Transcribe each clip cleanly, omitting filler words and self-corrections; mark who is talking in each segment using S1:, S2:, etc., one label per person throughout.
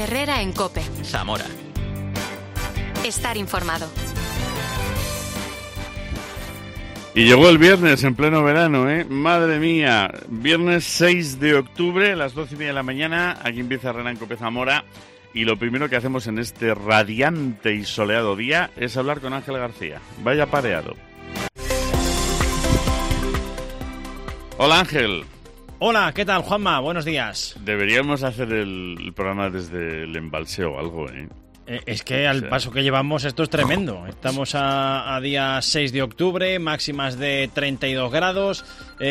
S1: Herrera en COPE.
S2: Zamora.
S1: Estar informado.
S3: Y llegó el viernes en pleno verano, ¿eh? Madre mía, viernes 6 de octubre a las 12:30 de la mañana, aquí empieza Herrera en COPE Zamora. Y lo primero que hacemos en este radiante y soleado día es hablar con Ángel García. Vaya pareado. Hola Ángel.
S4: Hola, ¿qué tal, Juanma? Buenos días.
S3: Deberíamos hacer el programa desde el embalseo o algo, ¿eh?
S4: Es que al paso que llevamos esto es tremendo. Estamos a día 6 de octubre, máximas de 32 grados.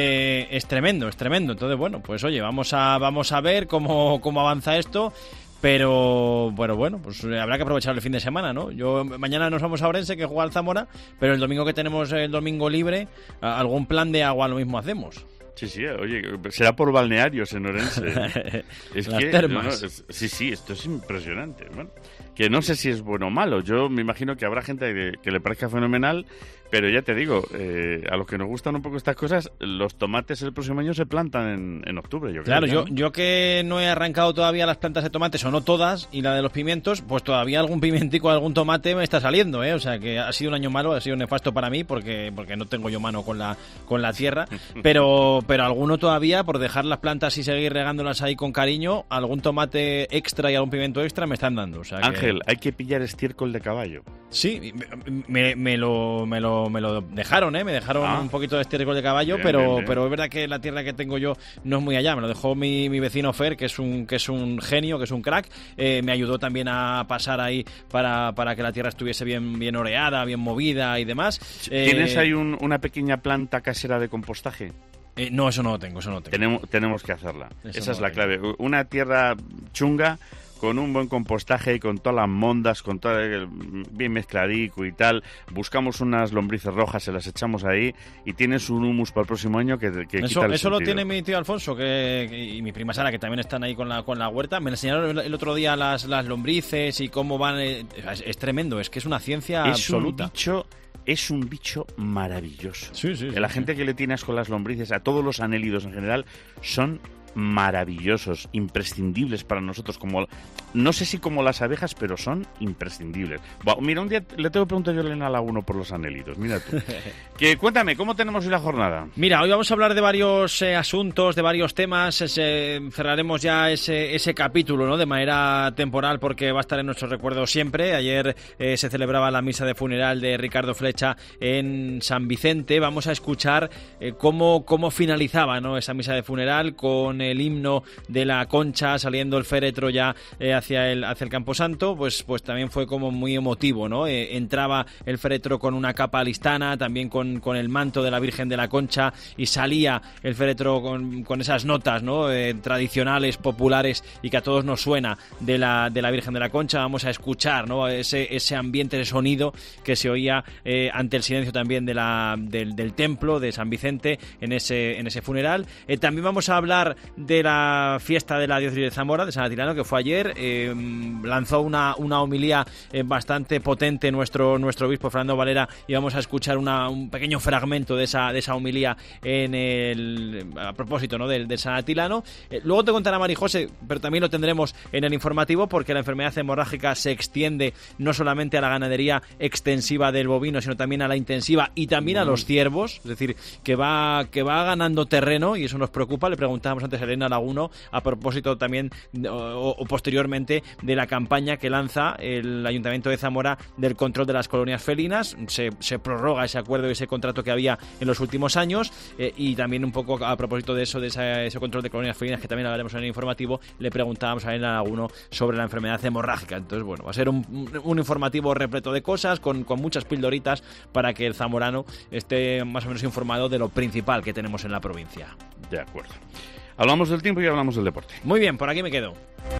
S4: Es tremendo, es tremendo. Entonces, bueno, pues oye, vamos a ver cómo avanza esto. Pero bueno, pues habrá que aprovechar el fin de semana, ¿no? Mañana nos vamos a Orense, que juega al Zamora, pero el domingo que tenemos el domingo libre, algún plan de agua lo mismo hacemos.
S3: Sí, oye, será por balnearios en Orense. Es
S4: las
S3: que,
S4: termas.
S3: Sí, esto es impresionante. Bueno, que no sé si es bueno o malo. Yo me imagino que habrá gente que le parezca fenomenal, pero ya te digo, a los que nos gustan un poco estas cosas, los tomates el próximo año se plantan en octubre, yo creo.
S4: Claro, yo que no he arrancado todavía las plantas de tomates, o no todas, y la de los pimientos, pues todavía algún pimentico, algún tomate me está saliendo, ¿eh? O sea que ha sido un año malo, ha sido nefasto para mí, porque no tengo yo mano con la tierra, pero alguno todavía, por dejar las plantas y seguir regándolas ahí con cariño, algún tomate extra y algún pimiento extra me están dando. O sea
S3: Ángel, hay que pillar estiércol de caballo.
S4: Sí, me lo dejaron, ¿eh? Me dejaron un poquito de estiércol de caballo,
S3: bien,
S4: pero
S3: bien.
S4: es verdad que la tierra que tengo yo no es muy allá. Me lo dejó mi vecino Fer, que es un genio, que es un crack. Me ayudó también a pasar ahí para que la tierra estuviese bien oreada, bien movida y demás.
S3: ¿Tienes ahí una pequeña planta casera de compostaje?
S4: No, eso no lo tengo.
S3: Tenemos que hacerla.
S4: Eso
S3: Esa
S4: no
S3: es
S4: lo
S3: la clave. Una tierra chunga, con un buen compostaje, con todas las mondas, con todo bien mezcladico y tal. Buscamos unas lombrices rojas, se las echamos ahí y tienes un humus para el próximo año que quita el
S4: Eso lo
S3: sentido.
S4: tiene mi tío Alfonso y mi prima Sara, que también están ahí con la huerta. Me enseñaron el otro día las lombrices y cómo van. Es tremendo, es que es una ciencia absoluta.
S3: Es un bicho maravilloso.
S4: Sí.
S3: La gente que le tiene asco a las lombrices, a todos los anélidos en general, son maravillosos, imprescindibles para nosotros, no sé si como las abejas, pero son imprescindibles. Bueno, mira, un día le tengo que preguntar yo a Elena Laguno por los anélidos, mira tú. Cuéntame, ¿cómo tenemos hoy la jornada?
S4: Mira, hoy vamos a hablar de varios asuntos, de varios temas. Cerraremos ya ese capítulo, ¿no? De manera temporal, porque va a estar en nuestros recuerdos siempre. Ayer se celebraba la misa de funeral de Ricardo Flecha en San Vicente. Vamos a escuchar cómo finalizaba, ¿no?, esa misa de funeral, con el himno de la Concha, saliendo el féretro ya hacia el Camposanto. Pues también fue como muy emotivo, ¿no? Entraba el féretro con una capa alistana, también con el manto de la Virgen de la Concha, y salía el féretro con esas notas, ¿no?, tradicionales, populares, y que a todos nos suena de la Virgen de la Concha. Vamos a escuchar, ¿no?, ese ambiente, ese sonido que se oía ante el silencio también del templo de San Vicente en ese funeral. También vamos a hablar de la fiesta de la diócesis de Zamora, de San Atilano, que fue ayer. Lanzó una homilía bastante potente nuestro obispo Fernando Valera, y vamos a escuchar un pequeño fragmento de esa homilía a propósito, ¿no?, del San Atilano. Luego te contará Mari José, pero también lo tendremos en el informativo, porque la enfermedad hemorrágica se extiende no solamente a la ganadería extensiva del bovino, sino también a la intensiva y también a los ciervos. Es decir, que va ganando terreno, y eso nos preocupa. Le preguntábamos antes a Elena Laguno a propósito también o posteriormente de la campaña que lanza el Ayuntamiento de Zamora del control de las colonias felinas. Se prorroga ese acuerdo y ese contrato que había en los últimos años, y también un poco a propósito de eso, de ese control de colonias felinas, que también hablaremos en el informativo. Le preguntábamos a Elena Laguno sobre la enfermedad hemorrágica. Entonces, bueno, va a ser un informativo repleto de cosas, con muchas pildoritas, para que el zamorano esté más o menos informado de lo principal que tenemos en la provincia.
S3: De acuerdo. Hablamos del tiempo y hablamos del deporte.
S4: Muy bien, por aquí me quedo.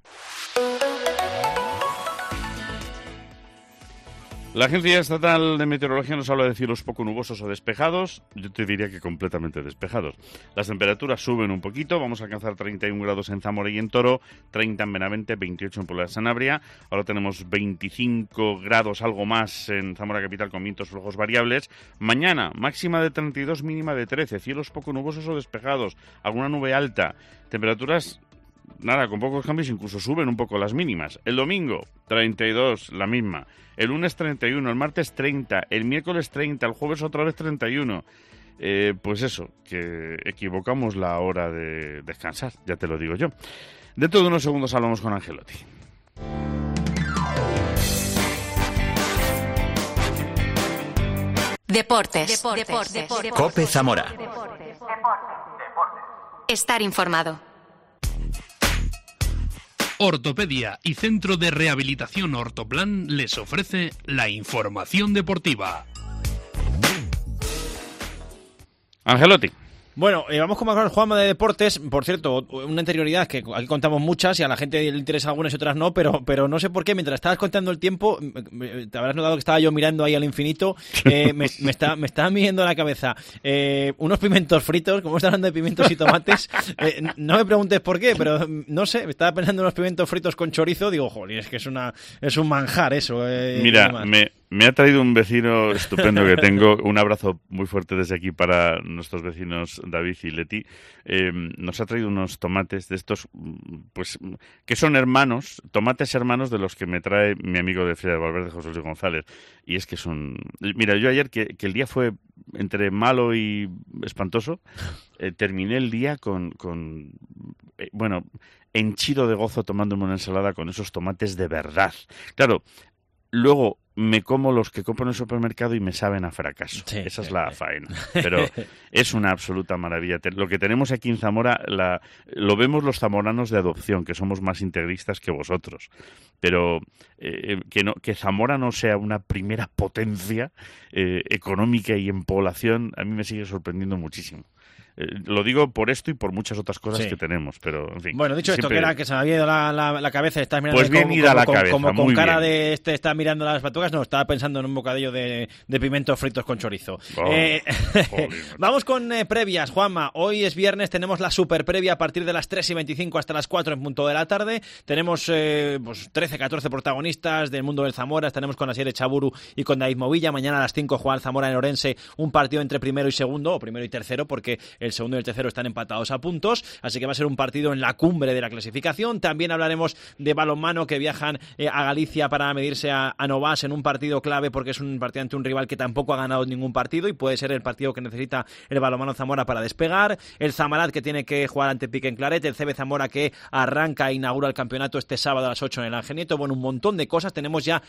S3: La Agencia Estatal de Meteorología nos habla de cielos poco nubosos o despejados. Yo te diría que completamente despejados. Las temperaturas suben un poquito. Vamos a alcanzar 31 grados en Zamora y en Toro, 30 en Benavente, 28 en Puebla de Sanabria. Ahora tenemos 25 grados, algo más, en Zamora Capital, con vientos flojos variables. Mañana, máxima de 32, mínima de 13. Cielos poco nubosos o despejados. Alguna nube alta. Temperaturas nada, con pocos cambios, incluso suben un poco las mínimas. El domingo, 32, la misma. El lunes 31, el martes 30, el miércoles 30, el jueves otra vez 31. Pues eso, que equivocamos la hora de descansar, ya te lo digo yo. Dentro de unos segundos hablamos con Angelotti.
S1: Deportes.
S2: COPE Zamora.
S1: Estar informado.
S5: Ortopedia y Centro de Rehabilitación Ortoplan les ofrece la información deportiva.
S3: Angelotti.
S4: Bueno, vamos con Macron Juanma de deportes. Por cierto, una interioridad que aquí contamos muchas y a la gente le interesa algunas y otras no, pero no sé por qué, mientras estabas contando el tiempo, te habrás notado que estaba yo mirando ahí al infinito, me estaba midiendo la cabeza unos pimientos fritos, como está hablando de pimientos y tomates, no me preguntes por qué, pero no sé, me estaba pensando en unos pimientos fritos con chorizo, digo, joder, es que es un manjar eso.
S3: Mira, me ha traído un vecino estupendo que tengo. Un abrazo muy fuerte desde aquí para nuestros vecinos David y Leti. Nos ha traído unos tomates de estos, pues, que son hermanos, tomates hermanos de los que me trae mi amigo de Feria de Valverde, José Luis González. Y es que son... Mira, yo ayer, que el día fue entre malo y espantoso, terminé el día con henchido de gozo tomándome una ensalada con esos tomates de verdad. Claro, luego me como los que compro en el supermercado y me saben a fracaso. Sí, esa es la faena. Pero es una absoluta maravilla. Lo que tenemos aquí en Zamora lo vemos los zamoranos de adopción, que somos más integristas que vosotros. Pero que Zamora no sea una primera potencia económica y en población, a mí me sigue sorprendiendo muchísimo. Lo digo por esto y por muchas otras cosas que tenemos, pero en fin.
S4: Bueno, dicho siempre... esto, que era que se me había ido la cabeza, estás mirando
S3: pues bien ida la cabeza,
S4: como con cara
S3: bien.
S4: de está mirando las patugas, no, estaba pensando en un bocadillo de pimientos fritos con chorizo. Vamos con previas, Juanma. Hoy es viernes, tenemos la super previa a partir de las 3:25 hasta las 4 en punto de la tarde. Tenemos 13, 14 protagonistas del mundo del Zamora. Estaremos con Asier Echaburu y con David Movilla. Mañana a las 5 juega el Zamora en Orense, un partido entre primero y segundo, o primero y tercero, porque el segundo y el tercero están empatados a puntos, así que va a ser un partido en la cumbre de la clasificación. También hablaremos de balonmano, que viajan a Galicia para medirse a Novas en un partido clave, porque es un partido ante un rival que tampoco ha ganado ningún partido y puede ser el partido que necesita el balonmano Zamora para despegar. El Zamarat, que tiene que jugar ante Pique en Claret. El CB Zamora, que arranca e inaugura el campeonato este sábado a las 8 en el Ángel Nieto. Bueno, un montón de cosas. Tenemos ya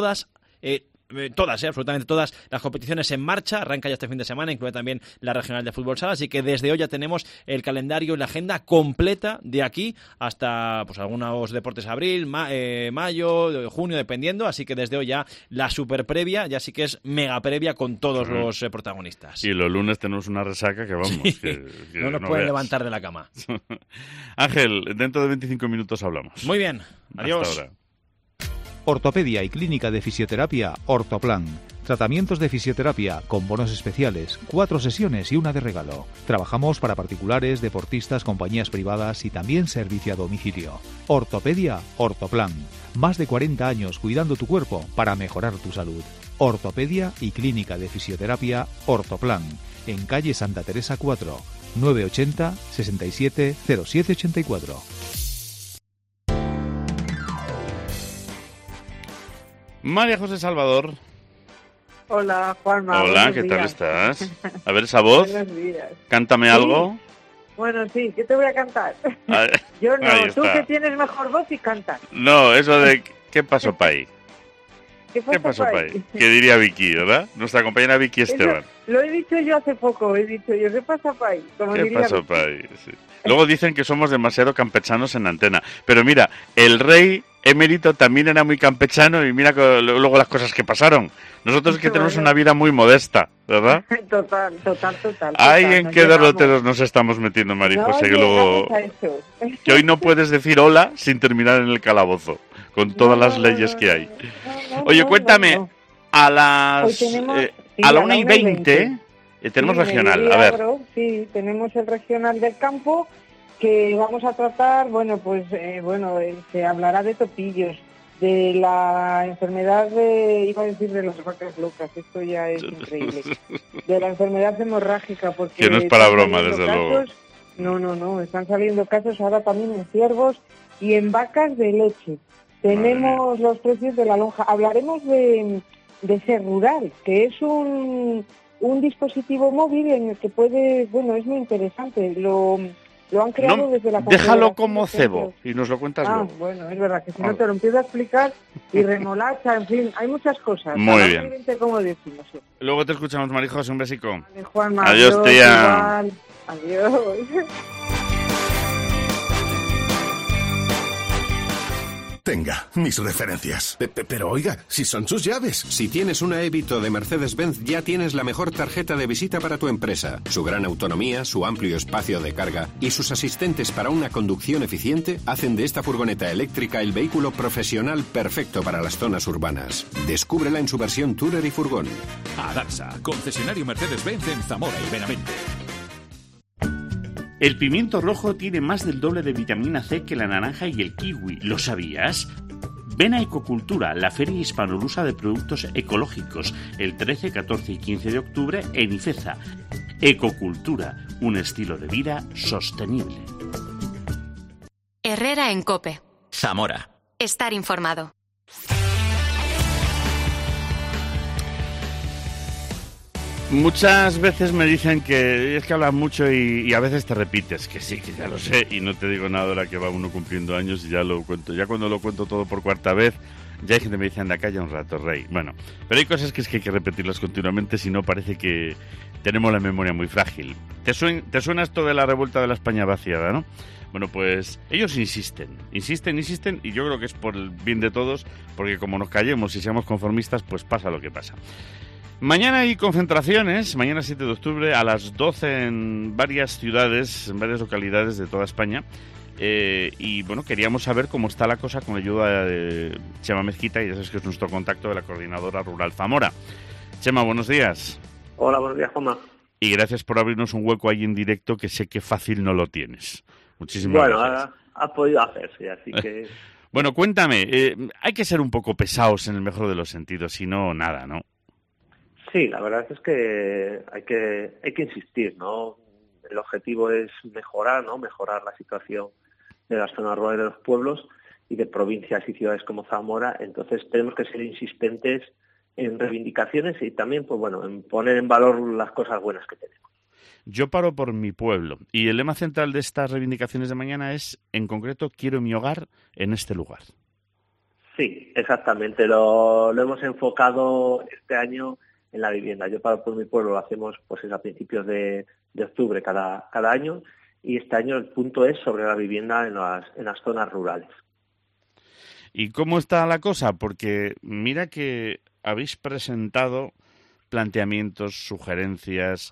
S4: absolutamente todas las competiciones en marcha. Arranca ya este fin de semana, incluye también la regional de fútbol sala, así que desde hoy ya tenemos el calendario y la agenda completa de aquí hasta pues algunos deportes abril, mayo, junio, dependiendo, así que desde hoy ya la super previa, ya sí que es mega previa con todos los protagonistas.
S3: Y los lunes tenemos una resaca que vamos,
S4: sí,
S3: que
S4: no nos pueden levantar de la cama.
S3: Ángel, dentro de 25 minutos hablamos.
S4: Muy bien, adiós.
S3: Hasta ahora.
S6: Ortopedia y Clínica de Fisioterapia Ortoplan. Tratamientos de fisioterapia con bonos especiales, 4 sesiones y una de regalo. Trabajamos para particulares, deportistas, compañías privadas y también servicio a domicilio. Ortopedia Ortoplan. Más de 40 años cuidando tu cuerpo para mejorar tu salud. Ortopedia y Clínica de Fisioterapia Ortoplan. En calle Santa Teresa 4, 980 67 0784.
S3: María José Salvador.
S7: Hola, Juanma.
S3: Hola, ¿qué tal estás? A ver esa voz.
S7: Buenos días.
S3: Cántame algo.
S7: Bueno, sí, ¿qué te voy a cantar? Yo no, tú que tienes mejor voz y cantas.
S3: No, eso de ¿qué pasó pa' ahí?
S7: ¿Qué pasó pa' ahí?
S3: Que diría Vicky, ¿verdad? Nuestra compañera Vicky Esteban.
S7: Eso, lo he dicho yo hace poco, ¿qué pasa pa' ahí?
S3: ¿Qué pasó pa' ahí? Sí. Luego dicen que somos demasiado campechanos en antena. Pero mira, el rey emérito también era muy campechano y mira luego las cosas que pasaron. Nosotros que tenemos una vida muy modesta, ¿verdad?
S7: Total.
S3: Ay, ¿en qué derroteros nos estamos metiendo, María José? Que luego... Que hoy no puedes decir hola sin terminar en el calabozo, con todas las leyes que hay. Oye, cuéntame, a las... a la 1:20 tenemos regional, a ver.
S7: Sí, tenemos el regional del campo, que vamos a tratar, se hablará de topillos, de la enfermedad de las vacas locas, esto ya es increíble, de la enfermedad hemorrágica, porque...
S3: Que no es para broma, desde luego.
S7: No, están saliendo casos ahora también en ciervos y en vacas de leche. Tenemos los precios de la lonja. Hablaremos de Ser Rural, que es un dispositivo móvil en el que puedes, bueno, es muy interesante, lo han creado desde la
S3: Déjalo como cebo y nos lo cuentas luego.
S7: Bueno, es verdad que si no te lo empiezo a explicar, y remolacha, en fin, hay muchas cosas.
S3: Muy bien.
S7: Como decimos.
S3: Luego te escuchamos, Marijos, un besico.
S7: Vale, Juanma,
S3: adiós, tía.
S7: Igual. Adiós.
S8: Tenga, mis referencias. Pero oiga, si son sus llaves.
S9: Si tienes una Evito de Mercedes-Benz, ya tienes la mejor tarjeta de visita para tu empresa. Su gran autonomía, su amplio espacio de carga y sus asistentes para una conducción eficiente hacen de esta furgoneta eléctrica el vehículo profesional perfecto para las zonas urbanas. Descúbrela en su versión Tourer y Furgón.
S2: Adarsa, concesionario Mercedes-Benz en Zamora y Benavente.
S3: El pimiento rojo tiene más del doble de vitamina C que la naranja y el kiwi. ¿Lo sabías? Ven a Ecocultura, la feria hispanolusa de productos ecológicos, el 13, 14 y 15 de octubre en Ifeza. Ecocultura, un estilo de vida sostenible.
S1: Herrera en COPE.
S2: Zamora.
S1: Estar informado.
S3: Muchas veces me dicen que es que hablas mucho y a veces te repites, que sí, que ya lo sé, y no te digo nada ahora que va uno cumpliendo años y ya lo cuento. Ya cuando lo cuento todo por cuarta vez, ya hay gente que me dice, anda, calla un rato, rey. Bueno, pero hay cosas que es que hay que repetirlas continuamente, si no parece que tenemos la memoria muy frágil. ¿Te suena esto de la revuelta de la España vaciada, no? Bueno, pues ellos insisten, y yo creo que es por el bien de todos, porque como nos callemos y seamos conformistas, pues pasa lo que pasa. Mañana hay concentraciones, mañana 7 de octubre a las 12 en varias ciudades, en varias localidades de toda España. Y bueno, queríamos saber cómo está la cosa con la ayuda de Chema Mezquita, y ya sabes que es nuestro contacto de la Coordinadora Rural Zamora. Chema, buenos días.
S10: Hola, buenos días, Juanma.
S3: Y gracias por abrirnos un hueco ahí en directo, que sé que fácil no lo tienes. Muchísimas gracias.
S10: Bueno, ha podido hacerse, así que...
S3: Bueno, cuéntame, hay que ser un poco pesados en el mejor de los sentidos, si no, nada, ¿no?
S10: Sí, la verdad es que hay que insistir, ¿no? El objetivo es mejorar, ¿no? Mejorar la situación de las zonas rurales de los pueblos y de provincias y ciudades como Zamora. Entonces tenemos que ser insistentes en reivindicaciones y también, pues bueno, en poner en valor las cosas buenas que tenemos.
S3: Yo paro por mi pueblo y el lema central de estas reivindicaciones de mañana es, en concreto, quiero mi hogar en este lugar.
S10: Sí, exactamente. Lo hemos enfocado este año en la vivienda. Yo paro por mi pueblo lo hacemos pues a principios de octubre cada año, y este año el punto es sobre la vivienda en las zonas rurales.
S3: ¿Y cómo está la cosa? Porque mira que habéis presentado planteamientos, sugerencias,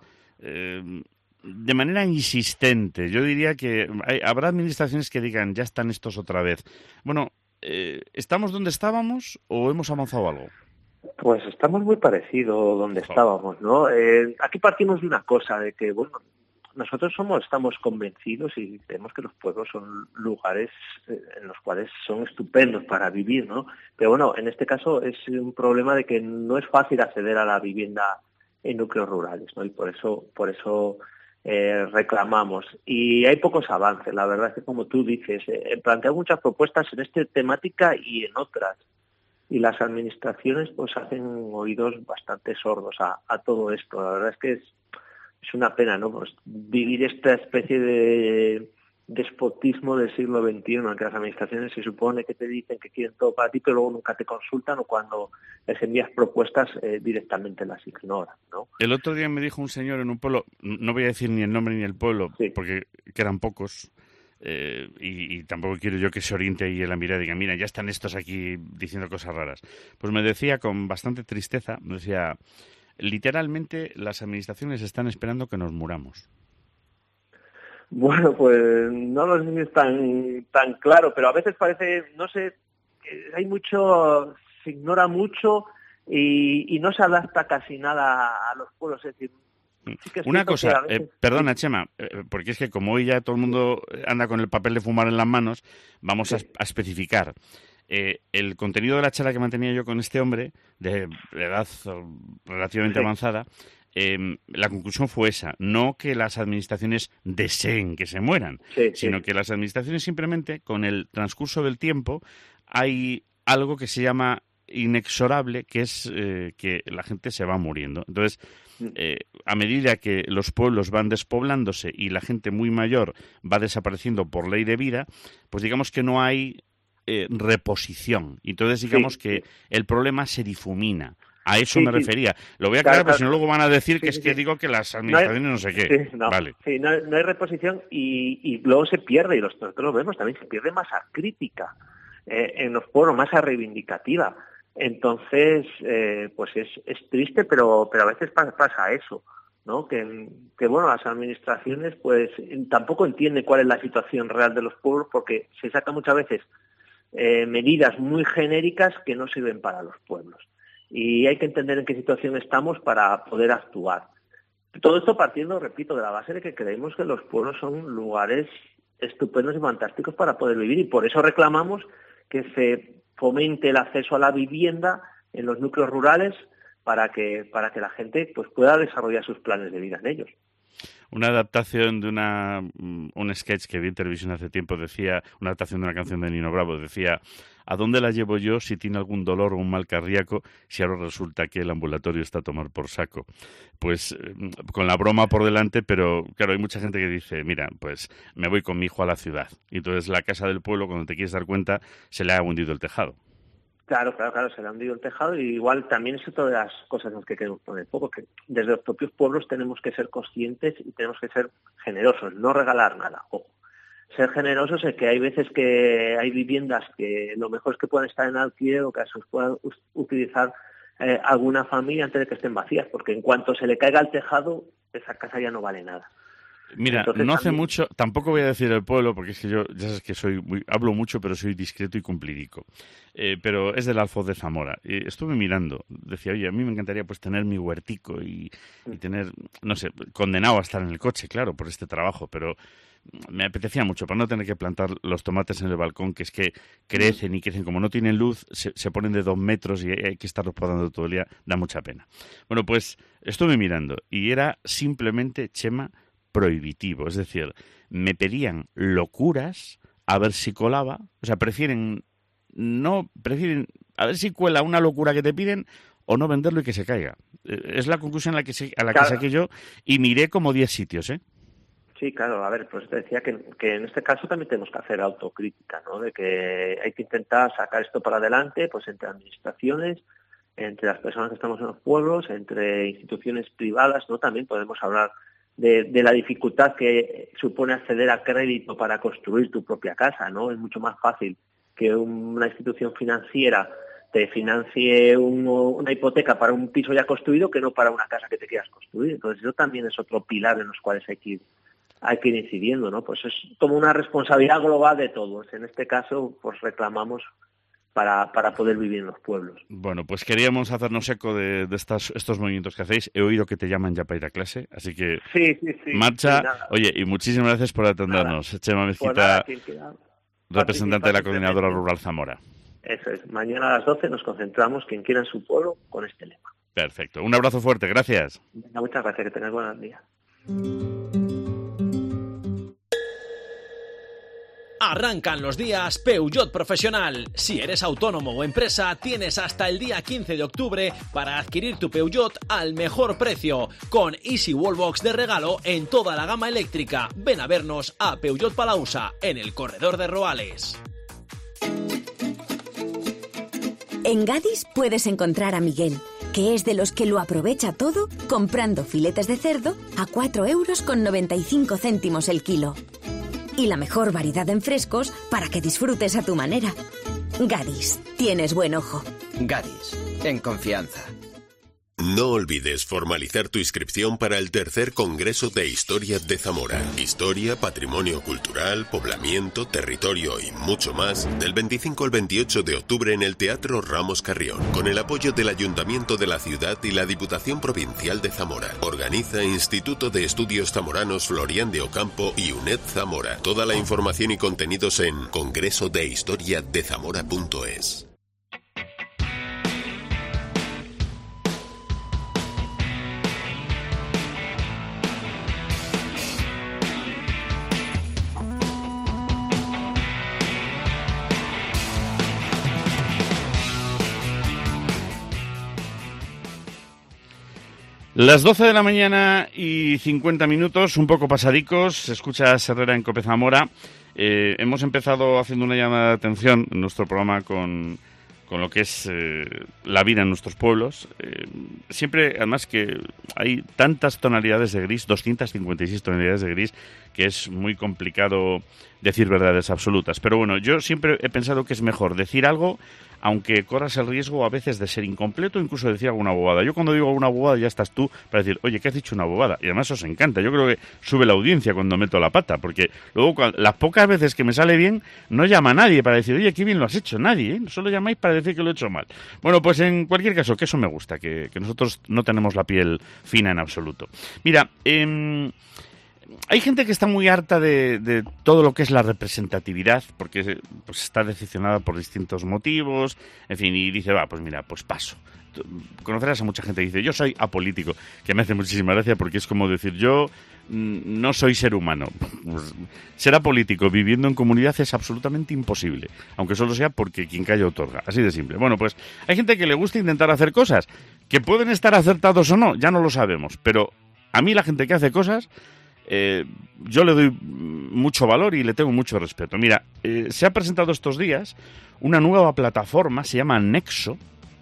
S3: de manera insistente. Yo diría que habrá administraciones que digan, ya están estos otra vez. Bueno, ¿estamos donde estábamos o hemos avanzado algo?
S10: Pues estamos muy parecidos donde estábamos, ¿no? Aquí partimos de una cosa, de que, bueno, nosotros estamos convencidos y creemos que los pueblos son lugares en los cuales son estupendos para vivir, ¿no? Pero bueno, en este caso es un problema de que no es fácil acceder a la vivienda en núcleos rurales, ¿no? Y por eso reclamamos. Y hay pocos avances, la verdad es que, como tú dices, planteamos muchas propuestas en esta temática y en otras. Y las administraciones pues hacen oídos bastante sordos a todo esto. La verdad es que es una pena, ¿no? Pues vivir esta especie de despotismo del siglo XXI, en que las administraciones se supone que te dicen que quieren todo para ti, pero luego nunca te consultan, o cuando les envías propuestas directamente las ignoran, ¿no?
S3: El otro día me dijo un señor en un pueblo, no voy a decir ni el nombre ni el pueblo, sí, porque que eran pocos, y tampoco quiero yo que se oriente ahí en la mirada y diga, mira, ya están estos aquí diciendo cosas raras. Pues me decía con bastante tristeza, me decía, literalmente las administraciones están esperando que nos muramos.
S10: Bueno, pues no lo sé si es tan claro, pero a veces parece, no sé, hay mucho, se ignora mucho y no se adapta casi nada a los pueblos, es decir, sí que
S3: una cosa,
S10: veces...
S3: perdona, Chema, porque es que como hoy ya todo el mundo anda con el papel de fumar en las manos, vamos a especificar. El contenido de la charla que mantenía yo con este hombre, de edad relativamente avanzada, la conclusión fue esa, no que las administraciones deseen que se mueran, sino que las administraciones simplemente, con el transcurso del tiempo, hay algo que se llama inexorable, que es que la gente se va muriendo. Entonces, a medida que los pueblos van despoblándose y la gente muy mayor va desapareciendo por ley de vida, pues digamos que no hay reposición. Entonces, digamos que el problema se difumina. A eso me refería. Lo voy a aclarar, porque si no luego van a decir que es que digo que las administraciones no sé qué. Vale.
S10: Sí, no hay reposición y luego se pierde, y nosotros lo vemos también, se pierde masa crítica en los pueblos, masa reivindicativa. Entonces, pues es triste, pero a veces pasa eso, ¿no? Que bueno, las administraciones pues tampoco entienden cuál es la situación real de los pueblos, porque se sacan muchas veces medidas muy genéricas que no sirven para los pueblos. Y hay que entender en qué situación estamos para poder actuar. Todo esto partiendo, repito, de la base de que creemos que los pueblos son lugares estupendos y fantásticos para poder vivir, y por eso reclamamos que se fomente el acceso a la vivienda en los núcleos rurales para que la gente pues pueda desarrollar sus planes de vida en ellos.
S3: Una adaptación de un sketch que vi en televisión hace tiempo decía, una adaptación de una canción de Nino Bravo, decía: ¿a dónde la llevo yo si tiene algún dolor o un mal cardíaco, si ahora resulta que el ambulatorio está a tomar por saco? Pues con la broma por delante, pero claro, hay mucha gente que dice, mira, pues me voy con mi hijo a la ciudad. Y entonces la casa del pueblo, cuando te quieres dar cuenta, se le ha hundido el tejado.
S10: Claro, se le ha hundido el tejado, y igual también es otra de las cosas en las que queremos poner poco, que desde los propios pueblos tenemos que ser conscientes y tenemos que ser generosos, no regalar nada, ojo. Ser generosos es que hay veces que hay viviendas que lo mejor es que puedan estar en alquiler o que se puedan utilizar alguna familia antes de que estén vacías, porque en cuanto se le caiga el tejado, esa casa ya no vale nada.
S3: Mira,
S10: entonces,
S3: no hace mucho, tampoco voy a decir el pueblo, porque es que yo, ya sabes que hablo mucho, pero soy discreto y cumplidico. Pero es del Alfoz de Zamora. Estuve mirando, decía, oye, a mí me encantaría pues tener mi huertico y tener, no sé, condenado a estar en el coche, claro, por este trabajo, pero me apetecía mucho para no tener que plantar los tomates en el balcón, que es que crecen y crecen, como no tienen luz, se ponen de 2 metros y hay que estarlos podando todo el día, da mucha pena. Bueno, pues estuve mirando y era simplemente, Chema, prohibitivo, es decir, me pedían locuras a ver si colaba, o sea, prefieren a ver si cuela una locura que te piden o no venderlo y que se caiga. Es la conclusión a la que saqué yo, y miré como 10 sitios, ¿eh?
S10: Sí, claro, a ver, pues te decía que en este caso también tenemos que hacer autocrítica, ¿no? De que hay que intentar sacar esto para adelante, pues entre administraciones, entre las personas que estamos en los pueblos, entre instituciones privadas, ¿no? También podemos hablar de la dificultad que supone acceder a crédito para construir tu propia casa, ¿no? Es mucho más fácil que una institución financiera te financie una hipoteca para un piso ya construido que no para una casa que te quieras construir. Entonces eso también es otro pilar en los cuales hay que ir incidiendo, ¿no? Pues es como una responsabilidad global de todos. En este caso, pues reclamamos para poder vivir en los pueblos.
S3: Bueno, pues queríamos hacernos eco de estos movimientos que hacéis. He oído que te llaman ya para ir a clase, así que
S10: sí,
S3: marcha.
S10: Sí,
S3: oye, y muchísimas gracias por atendernos. Nada. Chema Mezquita, representante de la Coordinadora Rural Zamora.
S10: Eso es. Mañana a las 12 nos concentramos, quien quiera en su pueblo, con este lema.
S3: Perfecto. Un abrazo fuerte. Gracias.
S10: Muchas gracias. Que tengas buenos días.
S4: Arrancan los días Peugeot Profesional. Si eres autónomo o empresa, tienes hasta el día 15 de octubre para adquirir tu Peugeot al mejor precio, con Easy Wallbox de regalo en toda la gama eléctrica. Ven a vernos a Peugeot Palausa, en el corredor de Roales.
S11: En Gadis puedes encontrar a Miguel, que es de los que lo aprovecha todo comprando filetes de cerdo a 4,95 € el kilo. Y la mejor variedad en frescos para que disfrutes a tu manera. Gadis, tienes buen ojo.
S12: Gadis, en confianza.
S13: No olvides formalizar tu inscripción para el tercer Congreso de Historia de Zamora. Historia, patrimonio cultural, poblamiento, territorio y mucho más, del 25 al 28 de octubre en el Teatro Ramos Carrión, con el apoyo del Ayuntamiento de la ciudad y la Diputación Provincial de Zamora. Organiza Instituto de Estudios Zamoranos Florián de Ocampo y UNED Zamora. Toda la información y contenidos en congresodehistoriadezamora.es.
S3: Las 12 de la mañana y 50 minutos, un poco pasadicos, se escucha Herrera en Cope Zamora. Hemos empezado haciendo una llamada de atención en nuestro programa con lo que es la vida en nuestros pueblos. Siempre, además, que hay tantas tonalidades de gris, 256 tonalidades de gris, que es muy complicado decir verdades absolutas. Pero bueno, yo siempre he pensado que es mejor decir algo, aunque corras el riesgo a veces de ser incompleto, incluso decir alguna bobada. Yo cuando digo alguna bobada ya estás tú para decir, oye, ¿qué has dicho una bobada? Y además os encanta. Yo creo que sube la audiencia cuando meto la pata, porque luego las pocas veces que me sale bien, no llama a nadie para decir, oye, qué bien lo has hecho. Nadie, ¿eh? Solo llamáis para decir que lo he hecho mal. Bueno, pues en cualquier caso, que eso me gusta, que nosotros no tenemos la piel fina en absoluto. Mira, hay gente que está muy harta de todo lo que es la representatividad, porque pues, está decepcionada por distintos motivos, en fin, y dice, pues mira, pues paso. Conocerás a mucha gente que dice, yo soy apolítico, que me hace muchísima gracia porque es como decir, yo no soy ser humano. Pues, ser apolítico viviendo en comunidad es absolutamente imposible, aunque solo sea porque quien calla otorga, así de simple. Bueno, pues hay gente que le gusta intentar hacer cosas, que pueden estar acertados o no, ya no lo sabemos, pero a mí la gente que hace cosas, yo le doy mucho valor y le tengo mucho respeto. Mira, se ha presentado estos días una nueva plataforma, se llama Nexo.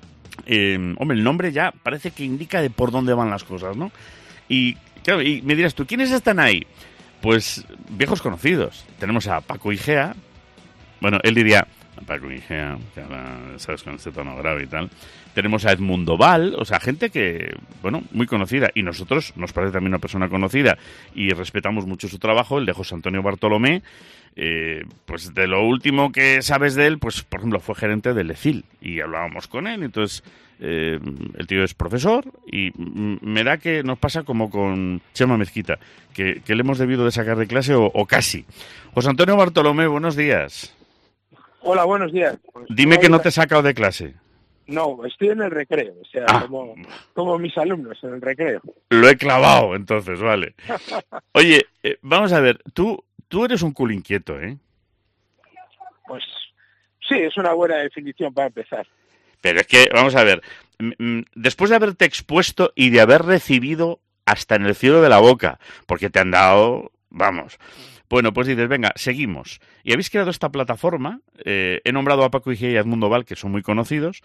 S3: Hombre, el nombre ya parece que indica de por dónde van las cosas, ¿no? Y claro, y me dirás tú, ¿quiénes están ahí? Pues viejos conocidos. Tenemos a Paco Igea. Bueno, él diría Paco Igea, que ahora, sabes, con este tono grave y tal. Tenemos a Edmundo Val, o sea, gente que, bueno, muy conocida. Y nosotros, nos parece también una persona conocida y respetamos mucho su trabajo, el de José Antonio Bartolomé. Pues de lo último que sabes de él, pues por ejemplo fue gerente del ECIL y hablábamos con él, entonces el tío es profesor y me da que nos pasa como con Chema Mezquita, que le hemos debido de sacar de clase o casi. José Antonio Bartolomé, buenos días.
S14: Hola, buenos días. Pues,
S3: dime que no te he sacado de clase.
S14: No, estoy en el recreo, o sea, como mis alumnos en el recreo.
S3: Lo he clavado, entonces, vale. Oye, vamos a ver, tú eres un culo inquieto, ¿eh?
S14: Pues sí, es una buena definición para empezar.
S3: Pero es que, vamos a ver, después de haberte expuesto y de haber recibido hasta en el cielo de la boca, porque te han dado, vamos. Bueno, pues dices, venga, seguimos. Y habéis creado esta plataforma, he nombrado a Paco Igea y a Edmundo Val, que son muy conocidos.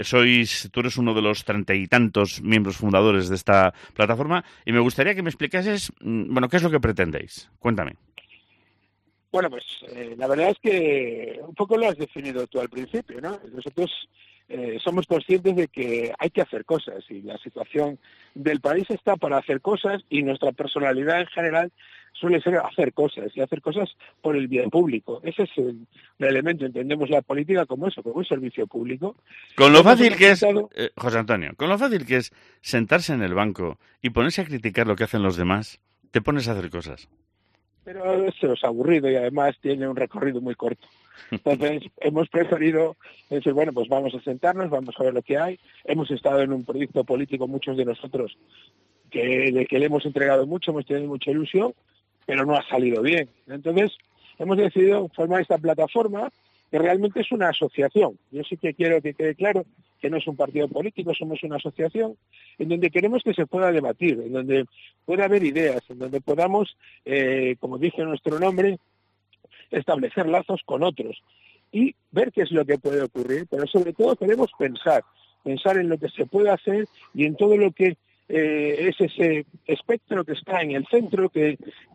S3: Tú eres uno de los 30 y tantos miembros fundadores de esta plataforma, y me gustaría que me explicases, bueno, ¿qué es lo que pretendéis? Cuéntame.
S14: Bueno, pues la verdad es que un poco lo has definido tú al principio, ¿no? Nosotros somos conscientes de que hay que hacer cosas y la situación del país está para hacer cosas y nuestra personalidad en general suele ser hacer cosas y hacer cosas por el bien público. Ese es el elemento. Entendemos la política como eso, como un servicio público.
S3: Con lo fácil que es, José Antonio, con lo fácil que es sentarse en el banco y ponerse a criticar lo que hacen los demás, te pones a hacer cosas.
S14: Pero eso es aburrido y además tiene un recorrido muy corto. Entonces hemos preferido decir, bueno, pues vamos a sentarnos, vamos a ver lo que hay. Hemos estado en un proyecto político, muchos de nosotros, de que le hemos entregado mucho, hemos tenido mucha ilusión, pero no ha salido bien. Entonces hemos decidido formar esta plataforma que realmente es una asociación. Yo sí que quiero que quede claro que no es un partido político, somos una asociación en donde queremos que se pueda debatir, en donde pueda haber ideas, en donde podamos, como dije en nuestro nombre, establecer lazos con otros y ver qué es lo que puede ocurrir, pero sobre todo queremos pensar en lo que se puede hacer y en todo lo que es ese espectro que está en el centro, que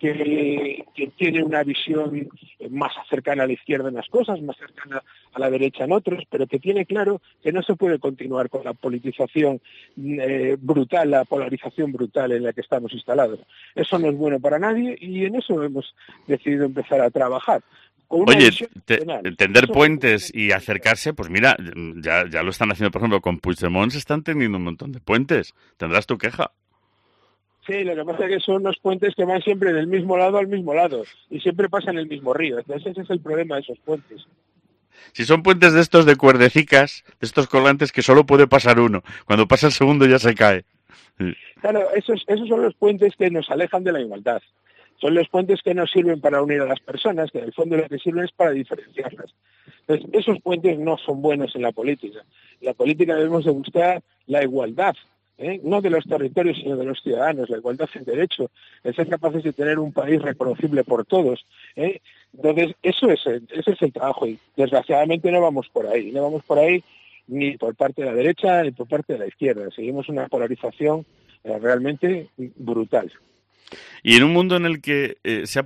S14: tiene una visión más cercana a la izquierda en las cosas, más cercana a la derecha en otros, pero que tiene claro que no se puede continuar con la politización brutal, la polarización brutal en la que estamos instalados. Eso no es bueno para nadie y en eso hemos decidido empezar a trabajar.
S3: Oye, tender puentes y acercarse, pues mira, ya lo están haciendo, por ejemplo, con Puigdemont se están tendiendo un montón de puentes. ¿Tendrás tu queja?
S14: Sí, lo que pasa es que son los puentes que van siempre del mismo lado al mismo lado y siempre pasan el mismo río. Entonces ese es el problema de esos puentes.
S3: Si son puentes de estos de cuerdecicas, de estos colantes que solo puede pasar uno. Cuando pasa el segundo ya se cae.
S14: Claro, esos son los puentes que nos alejan de la igualdad. Son los puentes que no sirven para unir a las personas, que en el fondo lo que sirven es para diferenciarlas. Entonces, esos puentes no son buenos en la política. En la política debemos de buscar la igualdad, no de los territorios, sino de los ciudadanos, la igualdad en derecho, el ser capaces de tener un país reconocible por todos. Entonces, ese es el trabajo, y desgraciadamente no vamos por ahí ni por parte de la derecha ni por parte de la izquierda. Seguimos una polarización realmente brutal.
S3: Y en un mundo en el que se ha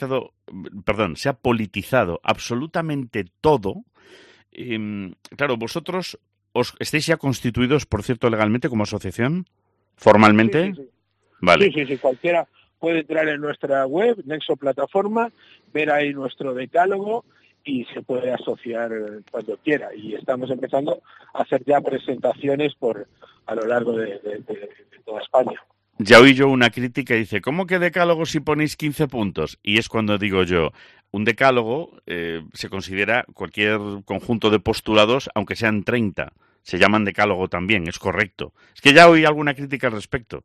S3: politizado absolutamente todo, claro, vosotros estáis ya constituidos, por cierto, legalmente como asociación, formalmente.
S14: Sí.
S3: Vale.
S14: Sí, cualquiera puede entrar en nuestra web, Nexo Plataforma, ver ahí nuestro decálogo y se puede asociar cuando quiera. Y estamos empezando a hacer ya presentaciones a lo largo de toda España.
S3: Ya oí yo una crítica y dice, ¿cómo que decálogo si ponéis 15 puntos? Y es cuando digo yo, un decálogo se considera cualquier conjunto de postulados, aunque sean 30. Se llaman decálogo también, es correcto. Es que ya oí alguna crítica al respecto.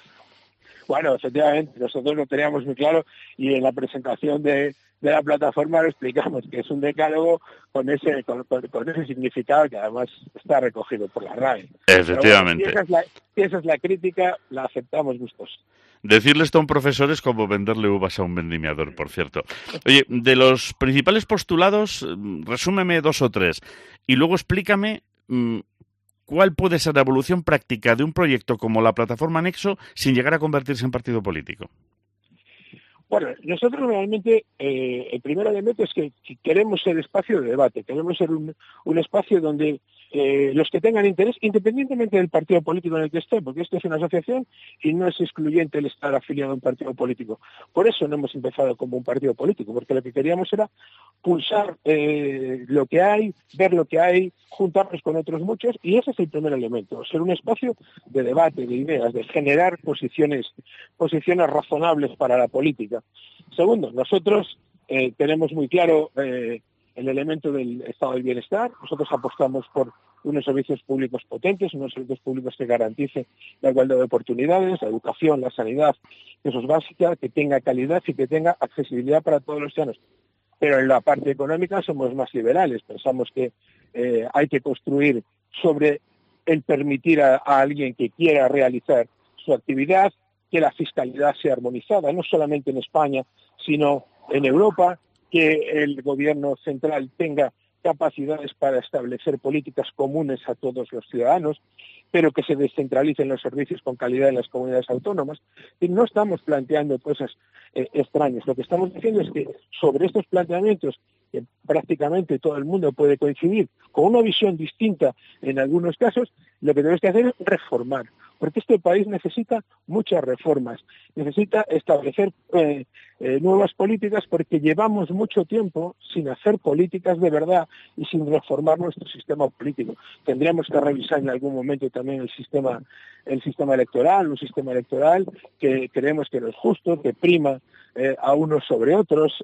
S14: Bueno, efectivamente, nosotros lo teníamos muy claro y en la presentación de la plataforma lo explicamos, que es un decálogo con ese significado que además está recogido por la RAE.
S3: Efectivamente.
S14: Pero bueno, si esa es la crítica, la aceptamos gustos.
S3: Decirle esto a un profesor es como venderle uvas a un vendimiador, por cierto. Oye, de los principales postulados, resúmeme 2 o 3 y luego explícame cuál puede ser la evolución práctica de un proyecto como la plataforma Nexo sin llegar a convertirse en partido político.
S14: Bueno, nosotros realmente el primer elemento es que queremos ser espacio de debate, queremos ser un espacio donde los que tengan interés, independientemente del partido político en el que estén, porque esto es una asociación y no es excluyente el estar afiliado a un partido político. Por eso no hemos empezado como un partido político, porque lo que queríamos era pulsar lo que hay, ver lo que hay, juntarnos con otros muchos, y ese es el primer elemento, ser un espacio de debate, de ideas, de generar posiciones razonables para la política. Segundo, nosotros tenemos muy claro el elemento del estado del bienestar. Nosotros apostamos por unos servicios públicos potentes, unos servicios públicos que garanticen la igualdad de oportunidades, la educación, la sanidad, que eso es básica, que tenga calidad y que tenga accesibilidad para todos los ciudadanos. Pero en la parte económica somos más liberales. Pensamos que hay que construir sobre el permitir a alguien que quiera realizar su actividad, que la fiscalidad sea armonizada, no solamente en España, sino en Europa, que el gobierno central tenga capacidades para establecer políticas comunes a todos los ciudadanos, pero que se descentralicen los servicios con calidad en las comunidades autónomas. Y no estamos planteando cosas extrañas. Lo que estamos diciendo es que sobre estos planteamientos, que prácticamente todo el mundo puede coincidir, con una visión distinta en algunos casos, lo que tenemos que hacer es reformar. Porque este país necesita muchas reformas, necesita establecer nuevas políticas, porque llevamos mucho tiempo sin hacer políticas de verdad y sin reformar nuestro sistema político. Tendríamos que revisar en algún momento también el sistema electoral, un sistema electoral que creemos que no es justo, que prima a unos sobre otros,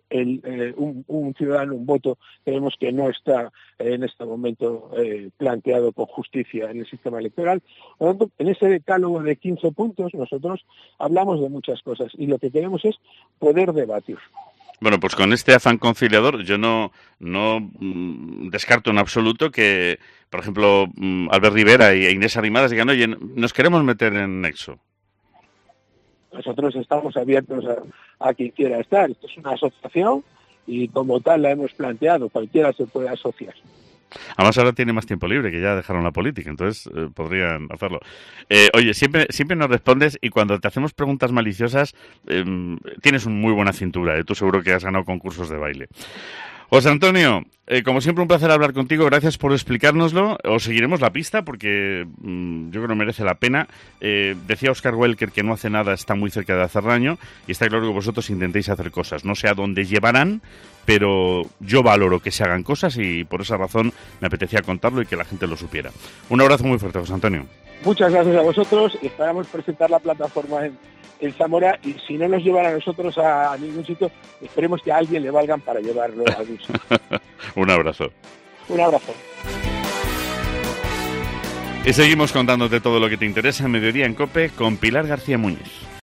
S14: un ciudadano, un voto, creemos que no está en este momento planteado con justicia en el sistema electoral. Por lo tanto, en ese decálogo de 15 puntos nosotros hablamos de muchas cosas y lo que queremos es poder debatir.
S3: Bueno, pues con este afán conciliador yo no descarto en absoluto que, por ejemplo, Albert Rivera e Inés Arrimadas digan, oye, nos queremos meter en Nexo.
S14: Nosotros estamos abiertos a quien quiera estar. Esto es una asociación y como tal la hemos planteado. Cualquiera se puede asociar.
S3: Además ahora tiene más tiempo libre, que ya dejaron la política, entonces podrían hacerlo. Oye, siempre nos respondes y cuando te hacemos preguntas maliciosas tienes una muy buena cintura. Tú seguro que has ganado concursos de baile. José Antonio, como siempre un placer hablar contigo, gracias por explicárnoslo. Os seguiremos la pista porque yo creo que merece la pena. Decía Oscar Welker que no hace nada, está muy cerca de hacer daño y está claro que vosotros intentéis hacer cosas. No sé a dónde llevarán, pero yo valoro que se hagan cosas y por esa razón me apetecía contarlo y que la gente lo supiera. Un abrazo muy fuerte, José Antonio.
S14: Muchas gracias a vosotros. Esperamos presentar la plataforma en Zamora y si no nos llevan a nosotros a ningún sitio, esperemos que a alguien le valgan para llevarlo a algún sitio.
S3: Un abrazo.
S14: Un abrazo.
S3: Y seguimos contándote todo lo que te interesa en Mediodía en COPE con Pilar García Muñiz.